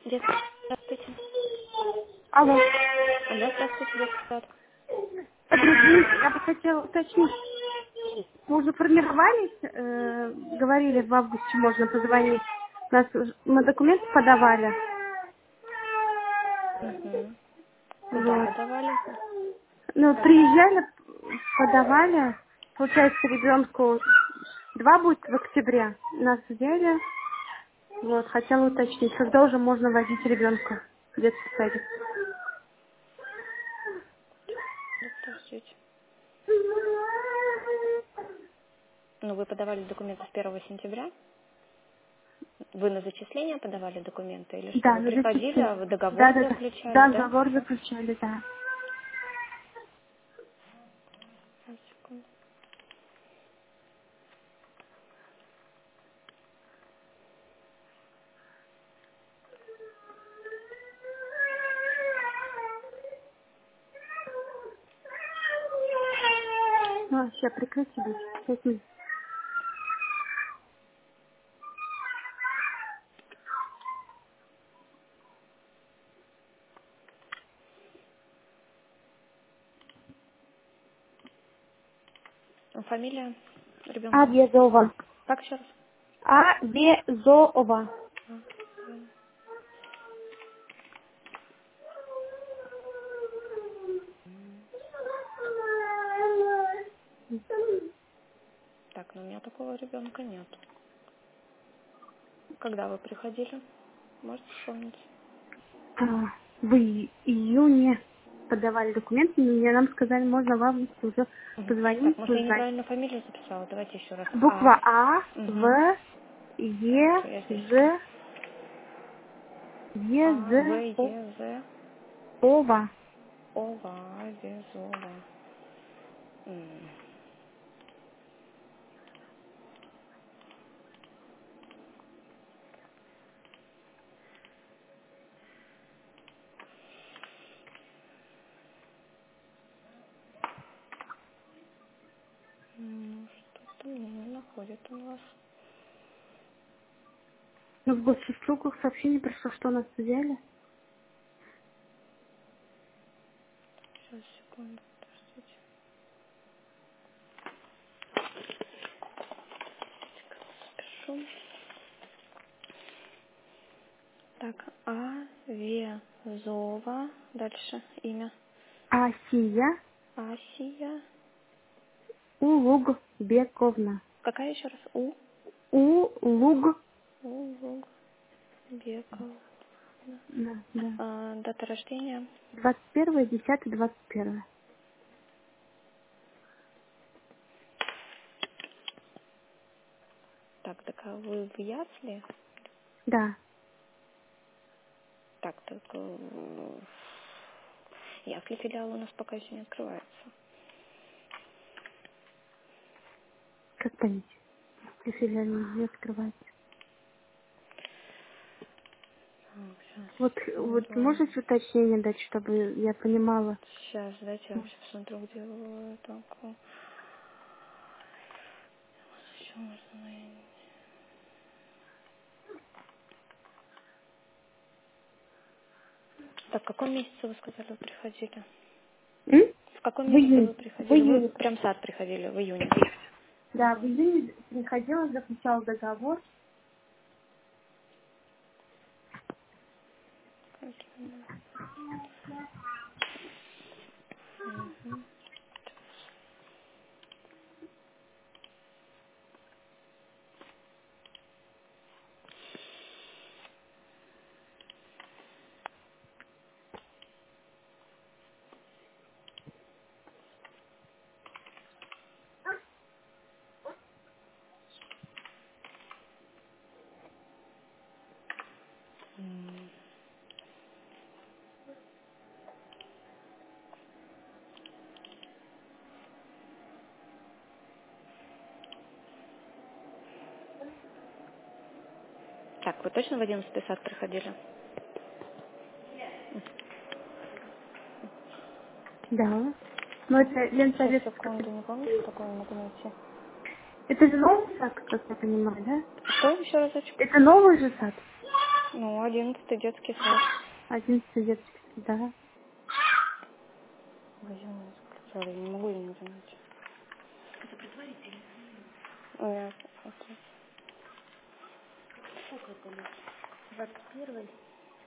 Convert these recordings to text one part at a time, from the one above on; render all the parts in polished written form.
Детский, здравствуйте. Алло. Алло, здравствуйте, детский сад. Подождите, я бы хотела уточнить. Мы уже формировались, говорили, в августе можно позвонить. Мы документы подавали. Угу. Куда Вот. подавали? Ну, приезжали, подавали. Получается, ребенку 2 будет в октябре. Нас взяли. Вот, хотела уточнить, когда уже можно водить ребенка в детский садик. Да, подождите. Ну, вы подавали документы с 1 сентября? Вы на зачисление подавали документы или что? Да, Вы на приходили, зачисление. а вы договор Да, да, да. заключали, Да, да? договор заключали, да. Сейчас, секунду. Ну, сейчас прикройте, будет. Фамилия ребенка? Авезова. Как еще раз? Авезова. А, Так, ну у меня такого ребенка нет. Когда вы приходили? Можете вспомнить? В июне подавали документы, но нам сказали, можно в августе уже Мгм. Так, позвонить, может, я узнать. неправильно фамилию записала? Давайте еще раз. Буква А, Угу. В, Е, Я здесь. Ж, Е, А, В, З, Е, З, Ова. Ова, Безова. М. Что-то мне не находит у нас. Ну, в госуслугах сообщение пришло, что нас взяли. Сейчас, секунду, подождите. Пишу. Так, А, Везова. Дальше имя. Асия Асия. Улугбековна. Какая еще раз? Улуг. Улуг. Беков. Да, да. Дата рождения. 21.10.21. Так, а вы в Ясли? Да. Так, Ясли филиал у нас пока еще не открывается. Как понять? Если филиал не открывается. Так, сейчас, Вот секунду. можете уточнение дать, чтобы я понимала? Сейчас, дайте я вообще посмотрю, где вы так. Еще можно найти. Так, в каком месяце вы сказали, вы приходили? М? В каком В месяце июне. вы В приходили? Вы июне. прям в сад приходили, в июне. Да, в Угу. июне приходила, заключала договор. Угу. Так, вы точно в 11 сад приходили? Да. Но это Сейчас, Ленсовет. секунду, не помню, что такое не могу найти. Это же новый сад, как я понимаю, да? Что еще разочек? Это новый же сад? Ну, 11 детский сад. 11 детский, да. Возьму, я не могу ее не занять. Нет, окей. 21-й.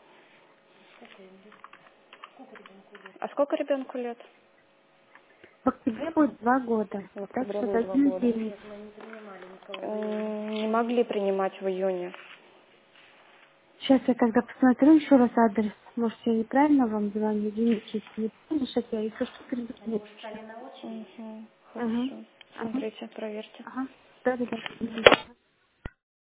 А сколько ребенку лет? В октябре будет 2 года. В Так октябре что будет 2 дадим года. денег. Нет, мы не принимали никого. Не могли принимать в июне. Сейчас я тогда посмотрю еще раз адрес. Может, я неправильно вам звоню, извините, если не помнишь, я если что, Они перезвоню. уже стали на очередь. Ага, Хорошо. ага, Смотрите, проверьте. ага. Да, да, да.